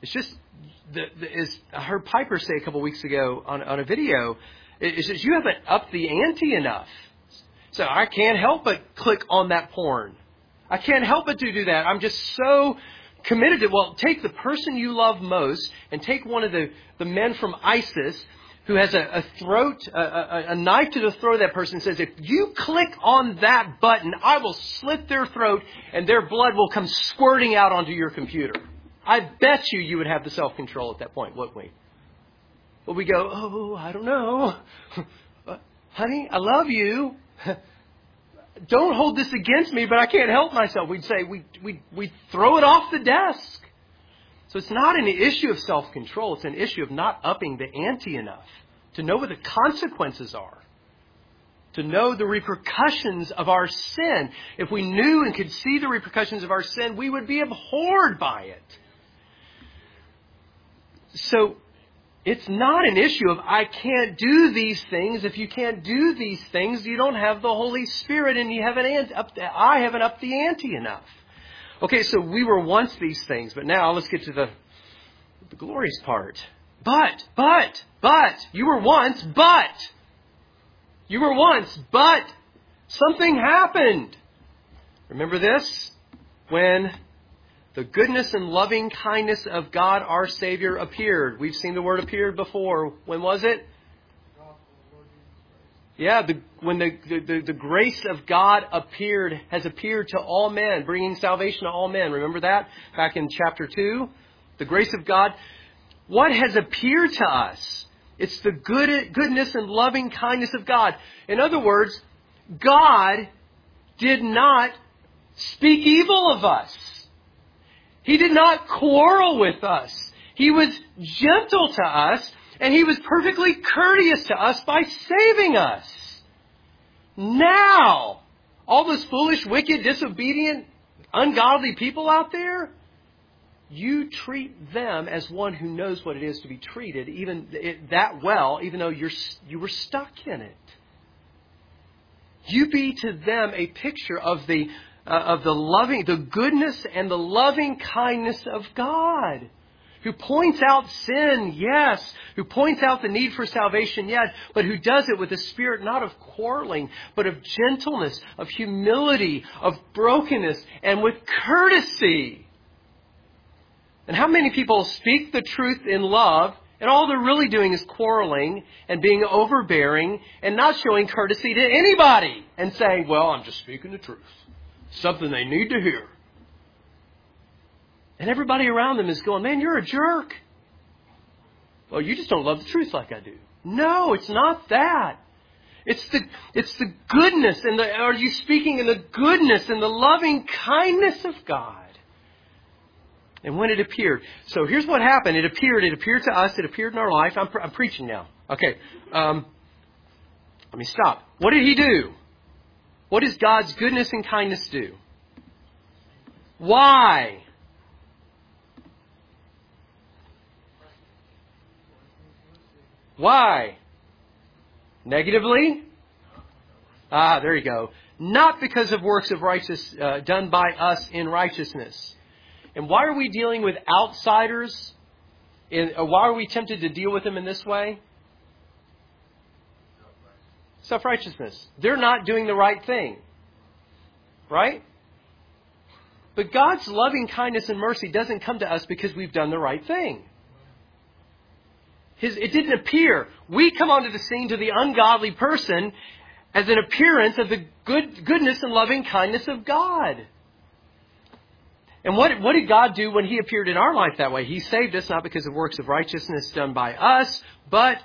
It's just, as I heard Piper say a couple weeks ago on a video, it's just you haven't upped the ante enough. So I can't help but click on that porn. I can't help but to do that. I'm just so committed to, well, take the person you love most and take one of the men from ISIS who has a knife to the throat of that person and says, if you click on that button, I will slit their throat and their blood will come squirting out onto your computer. I bet you would have the self-control at that point, wouldn't we? Well, we go, oh, I don't know. Honey, I love you. Don't hold this against me, but I can't help myself. We'd say we throw it off the desk. So it's not an issue of self-control. It's an issue of not upping the ante enough to know what the consequences are, to know the repercussions of our sin. If we knew and could see the repercussions of our sin, we would be abhorred by it. So it's not an issue of I can't do these things. If you can't do these things, you don't have the Holy Spirit and I haven't upped the ante enough. Okay, so we were once these things, but now let's get to the glorious part. But, you were once, but something happened. Remember this? When the goodness and loving kindness of God our Savior appeared. We've seen the word appeared before. When was it? Yeah, when the grace of God has appeared to all men, bringing salvation to all men. Remember that? Back in chapter 2. The grace of God. What has appeared to us? It's the goodness and loving kindness of God. In other words, God did not speak evil of us. He did not quarrel with us. He was gentle to us, and He was perfectly courteous to us by saving us. Now, all those foolish, wicked, disobedient, ungodly people out there, you treat them as one who knows what it is to be treated, even that well, even though you were stuck in it. You be to them a picture of the goodness and the loving kindness of God, who points out sin, yes, who points out the need for salvation, yes, but who does it with a spirit not of quarreling, but of gentleness, of humility, of brokenness, and with courtesy. And how many people speak the truth in love, and all they're really doing is quarreling and being overbearing and not showing courtesy to anybody and saying, well, I'm just speaking the truth. Something they need to hear. And everybody around them is going, man, you're a jerk. Well, you just don't love the truth like I do. No, it's not that. It's the goodness are you speaking in the goodness and the loving kindness of God? And when it appeared. So here's what happened. It appeared to us. It appeared in our life. I'm preaching now. Okay. Let me stop. What did He do? What does God's goodness and kindness do? Why? Why? Negatively? There you go. Not because of works of righteousness done by us in righteousness. And why are we dealing with outsiders? Why are we tempted to deal with them in this way? Self-righteousness. They're not doing the right thing. Right? But God's loving kindness and mercy doesn't come to us because we've done the right thing. It didn't appear. We come onto the scene to the ungodly person as an appearance of the goodness and loving kindness of God. And what did God do when He appeared in our life that way? He saved us not because of works of righteousness done by us, but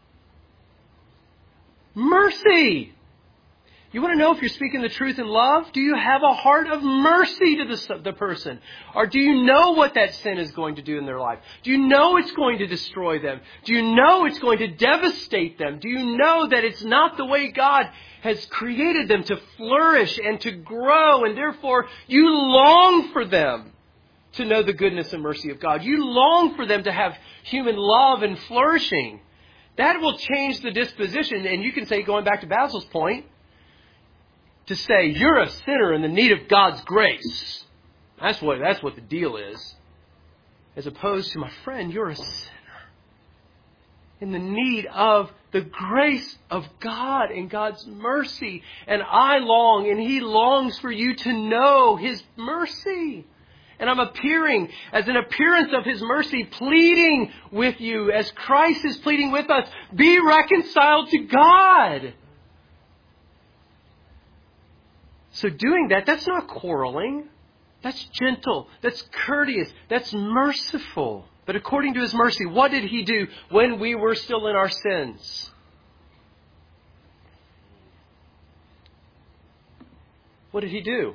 mercy. You want to know if you're speaking the truth in love? Do you have a heart of mercy to the person? Or do you know what that sin is going to do in their life? Do you know it's going to destroy them? Do you know it's going to devastate them? Do you know that it's not the way God has created them to flourish and to grow, and therefore you long for them to know the goodness and mercy of God? You long for them to have human love and flourishing. That will change the disposition. And you can say, going back to Basil's point, to say you're a sinner in the need of God's grace. That's what the deal is. As opposed to, my friend, you're a sinner in the need of the grace of God and God's mercy. And I long, and He longs for you to know His mercy. And I'm appearing as an appearance of His mercy, pleading with you as Christ is pleading with us. Be reconciled to God. So doing that, that's not quarreling. That's gentle. That's courteous. That's merciful. But according to His mercy, what did He do when we were still in our sins? What did He do?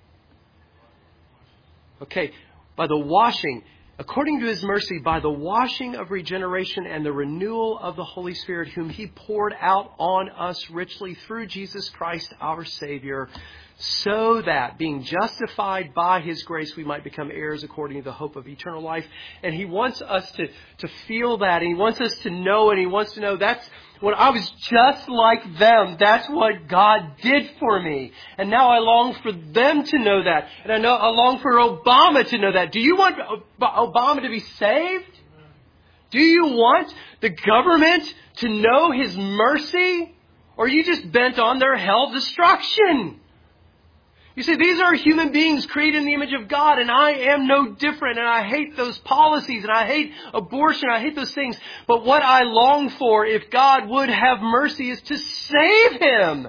Okay, by the washing, according to His mercy, by the washing of regeneration and the renewal of the Holy Spirit, whom He poured out on us richly through Jesus Christ our Savior, so that, being justified by His grace, we might become heirs according to the hope of eternal life. And He wants us to feel that. And He wants us to know. And He wants to know that's when I was just like them. That's what God did for me. And now I long for them to know that. And I long for Obama to know that. Do you want Obama to be saved? Do you want the government to know His mercy? Or are you just bent on their hell destruction? You see, these are human beings created in the image of God, and I am no different, and I hate those policies, and I hate abortion, I hate those things. But what I long for, if God would have mercy, is to save him.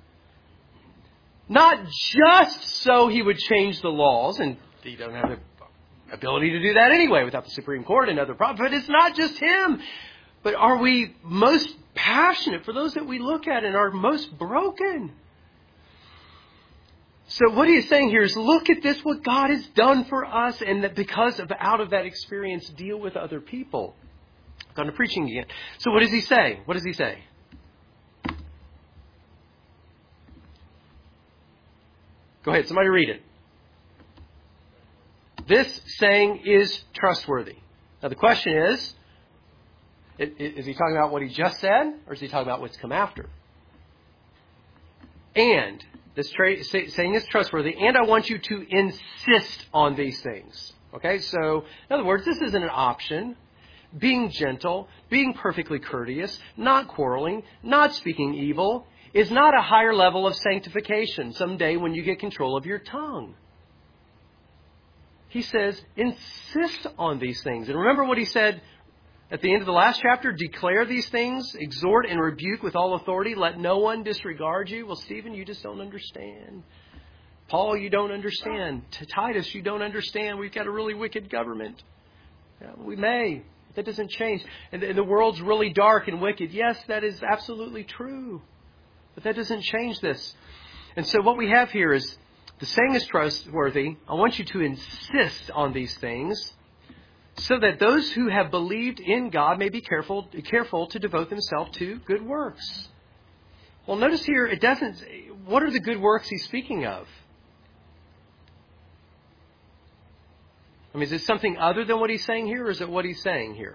Not just so He would change the laws, and He doesn't have the ability to do that anyway without the Supreme Court and other problems, but it's not just Him. But are we most passionate for those that we look at and are most broken? So what He is saying here is, look at this, what God has done for us, and that because of out of that experience, deal with other people. I'm going to preaching again. So what does He say? What does He say? Go ahead, somebody read it. This saying is trustworthy. Now the question is He talking about what He just said, or is He talking about what's come after? And this saying is trustworthy, and I want you to insist on these things. Okay, so in other words, this isn't an option. Being gentle, being perfectly courteous, not quarreling, not speaking evil, is not a higher level of sanctification someday when you get control of your tongue. He says, insist on these things. And remember what He said at the end of the last chapter? Declare these things, exhort and rebuke with all authority. Let no one disregard you. Well, Stephen, you just don't understand. Paul, you don't understand. Titus, you don't understand. We've got a really wicked government. Yeah, we may. That doesn't change. And the world's really dark and wicked. Yes, that is absolutely true. But that doesn't change this. And so what we have here is, the saying is trustworthy. I want you to insist on these things, so that those who have believed in God may be careful to devote themselves to good works. Well, notice here, it doesn't. What are the good works He's speaking of? I mean, is it something other than what He's saying here, or is it what He's saying here?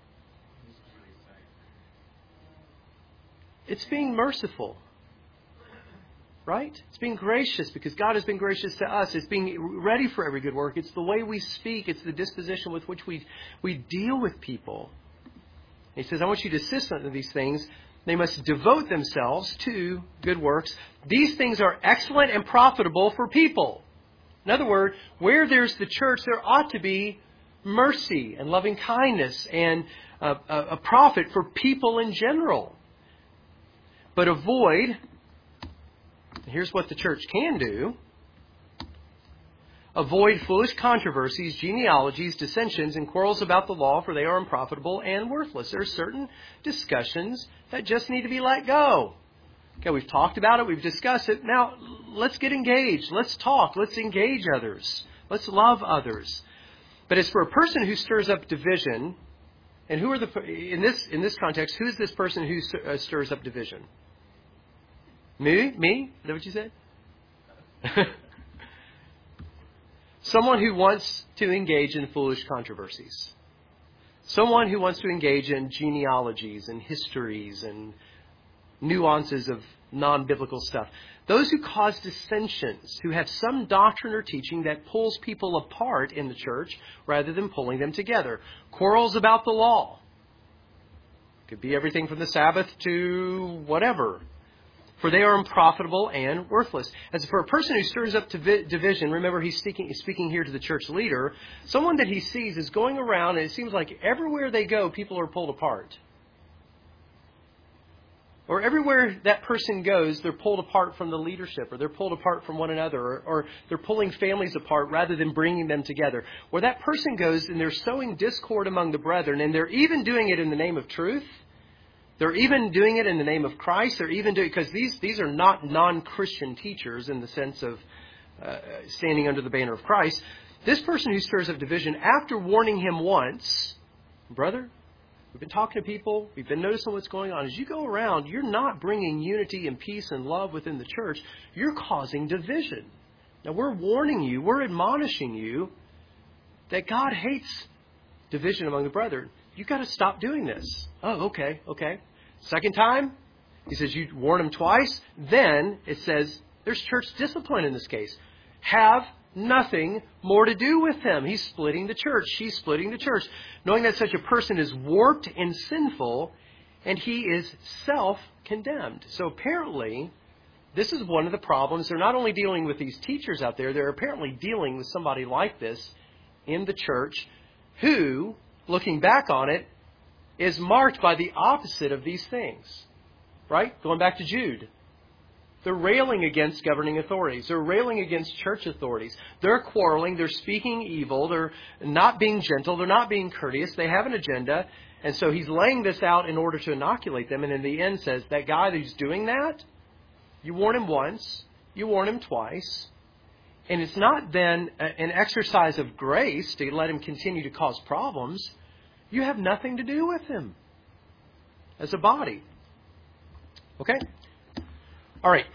It's being merciful. Right? It's being gracious because God has been gracious to us. It's being ready for every good work. It's the way we speak. It's the disposition with which we deal with people. He says, I want you to insist on these things. They must devote themselves to good works. These things are excellent and profitable for people. In other words, where there's the church, there ought to be mercy and loving kindness and a profit for people in general. But avoid... Here's what the church can do. Avoid foolish controversies, genealogies, dissensions, and quarrels about the law, for they are unprofitable and worthless. There are certain discussions that just need to be let go. Okay, we've talked about it. We've discussed it. Now, let's get engaged. Let's talk. Let's engage others. Let's love others. But as for a person who stirs up division, and who are in this context, who is this person who stirs up division? Me? Is that what you said? Someone who wants to engage in foolish controversies. Someone who wants to engage in genealogies and histories and nuances of non-biblical stuff. Those who cause dissensions, who have some doctrine or teaching that pulls people apart in the church rather than pulling them together. Quarrels about the law. Could be everything from the Sabbath to whatever. For they are unprofitable and worthless. As for a person who stirs up division, remember he's speaking here to the church leader, someone that he sees is going around and it seems like everywhere they go, people are pulled apart. Or everywhere that person goes, they're pulled apart from the leadership, or they're pulled apart from one another, or they're pulling families apart rather than bringing them together. Where that person goes and they're sowing discord among the brethren, and they're even doing it in the name of truth. They're even doing it in the name of Christ. They're even doing, because these are not non-Christian teachers in the sense of standing under the banner of Christ. This person who stirs up division, after warning him once, brother, we've been talking to people, we've been noticing what's going on. As you go around, you're not bringing unity and peace and love within the church. You're causing division. Now, we're warning you, we're admonishing you that God hates division among the brethren. You've got to stop doing this. Oh, okay. Second time, he says you warn him twice. Then it says there's church discipline in this case. Have nothing more to do with him. He's splitting the church. She's splitting the church. Knowing that such a person is warped and sinful, and he is self-condemned. So apparently, this is one of the problems. They're not only dealing with these teachers out there, they're apparently dealing with somebody like this in the church who, looking back on it, is marked by the opposite of these things. Right? Going back to Jude. They're railing against governing authorities. They're railing against church authorities. They're quarreling. They're speaking evil. They're not being gentle. They're not being courteous. They have an agenda. And so he's laying this out in order to inoculate them. And in the end says, that guy who's doing that, you warn him once. You warn him twice. And it's not then an exercise of grace to let him continue to cause problems. You have nothing to do with him as a body. Okay? All right.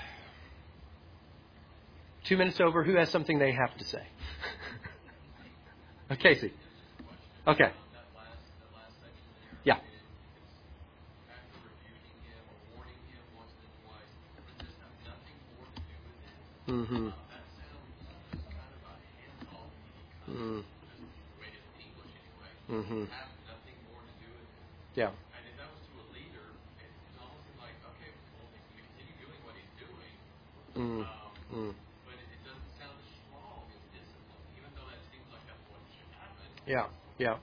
2 minutes over. Who has something they have to say? Casey. Okay. Yeah. After rebuking him or warning him once or twice, but just have nothing more to do with him. Mm-hmm. That sounds kind of a hand-off. Just the way it's in English anyway. Mm-hmm. Have nothing more to do with him. Yeah. And if that was to a leader, it's almost like, okay, well, he's going to continue doing what he's doing. But it doesn't sound as strong as discipline, even though that seems like that's what should happen. Yeah.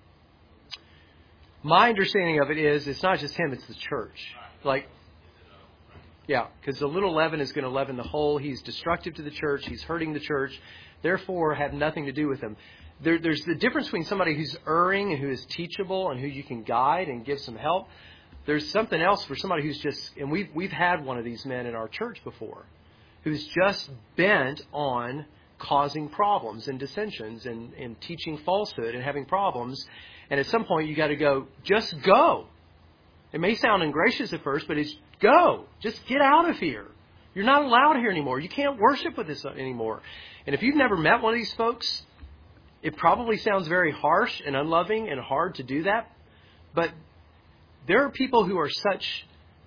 My understanding of it is it's not just him, it's the church. Like, yeah, because the little leaven is going to leaven the whole. He's destructive to the church. He's hurting the church. Therefore, have nothing to do with him. There's the difference between somebody who's erring and who is teachable and who you can guide and give some help. There's something else for somebody who's just, and we've had one of these men in our church before, who's just bent on causing problems and dissensions and teaching falsehood and having problems. And at some point, you got to go, just go. It may sound ungracious at first, but it's go. Just get out of here. You're not allowed here anymore. You can't worship with this anymore. And if you've never met one of these folks, it probably sounds very harsh and unloving and hard to do that. But there are people who are such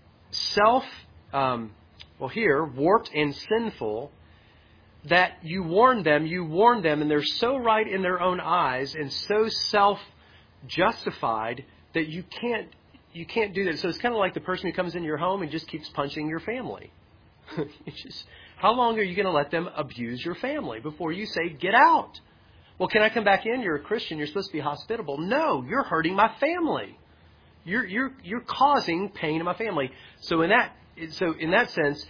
warped and sinful that you warn them, and they're so right in their own eyes and so self-justified that you can't do that. So it's kind of like the person who comes into your home and just keeps punching your family. How long are you going to let them abuse your family before you say, get out? Well, can I come back in? You're a Christian. You're supposed to be hospitable. No, you're hurting my family. You're causing pain in my family. So in that sense,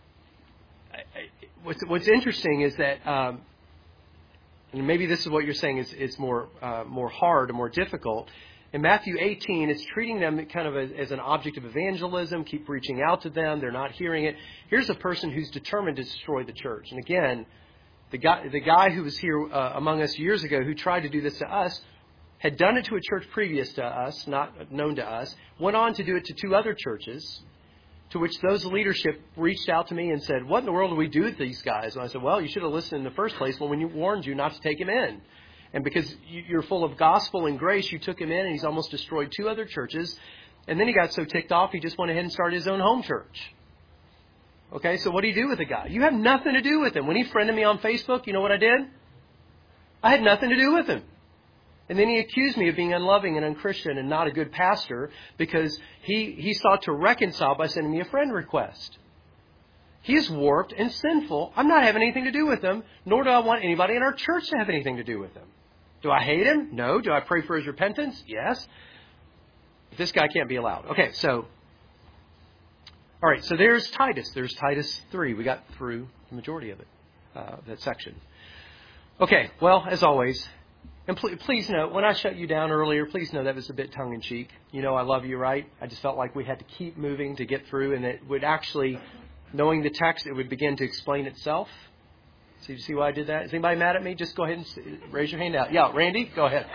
what's interesting is that, and maybe this is what you're saying is more hard and more difficult. In Matthew 18, it's treating them kind of as an object of evangelism. Keep reaching out to them. They're not hearing it. Here's a person who's determined to destroy the church. And again, the guy who was here among us years ago who tried to do this to us had done it to a church previous to us, not known to us, went on to do it to 2 other churches, to which those leadership reached out to me and said, what in the world do we do with these guys? And I said, well, you should have listened in the first place when we warned you not to take him in. And because you're full of gospel and grace, you took him in, and he's almost destroyed 2 other churches. And then he got so ticked off, he just went ahead and started his own home church. Okay, so what do you do with the guy? You have nothing to do with him. When he friended me on Facebook, you know what I did? I had nothing to do with him. And then he accused me of being unloving and unchristian and not a good pastor because he sought to reconcile by sending me a friend request. He is warped and sinful. I'm not having anything to do with him, nor do I want anybody in our church to have anything to do with him. Do I hate him? No. Do I pray for his repentance? Yes. But this guy can't be allowed. Okay, so, all right, so there's Titus. There's Titus 3. We got through the majority of it, that section. Okay, well, as always, and please note, when I shut you down earlier, please know that was a bit tongue-in-cheek. You know I love you, right? I just felt like we had to keep moving to get through, and it would actually, knowing the text, it would begin to explain itself. So you see why I did that? Is anybody mad at me? Just go ahead and raise your hand out. Yeah, Randy, go ahead.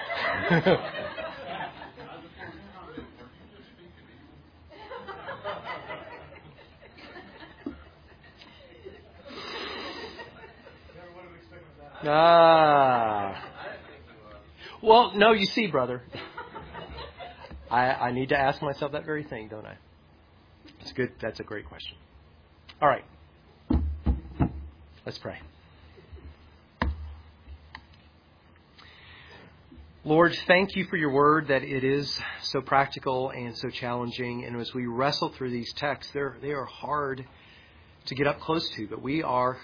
Well, no, you see, brother, I need to ask myself that very thing, don't I? It's good. That's a great question. All right. Let's pray. Lord, thank you for your word, that it is so practical and so challenging. And as we wrestle through these texts, they are hard to get up close to, but we are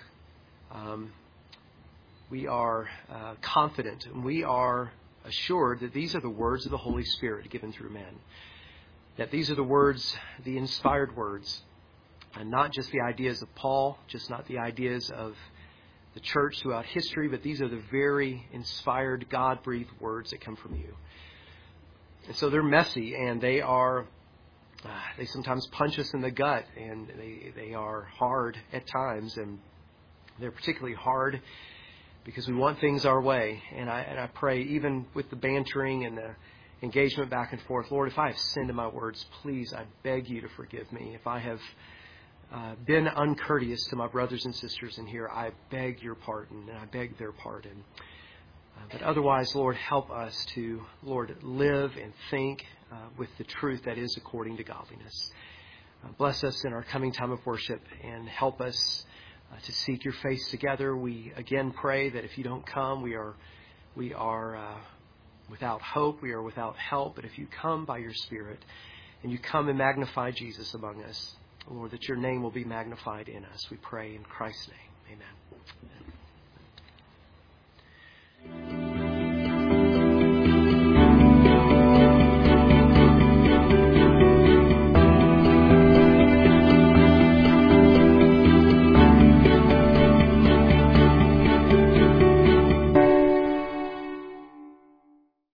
confident and we are assured that these are the words of the Holy Spirit given through men. That these are the words, the inspired words, and not just the ideas of Paul, just not the ideas of the church throughout history, but these are the very inspired, God-breathed words that come from you. And so they're messy, and they sometimes punch us in the gut, and they are hard at times, and they're particularly hard because we want things our way. And I pray, even with the bantering and the engagement back and forth, Lord, if I have sinned in my words, please, I beg you to forgive me. If I have been uncourteous to my brothers and sisters in here, I beg your pardon, and I beg their pardon. But otherwise, Lord, help us to, Lord, live and think with the truth that is according to godliness. Bless us in our coming time of worship and help us to seek your face together. We again pray that if you don't come, we are without hope, we are without help. But if you come by your Spirit and you come and magnify Jesus among us, Lord, that your name will be magnified in us. We pray in Christ's name. Amen.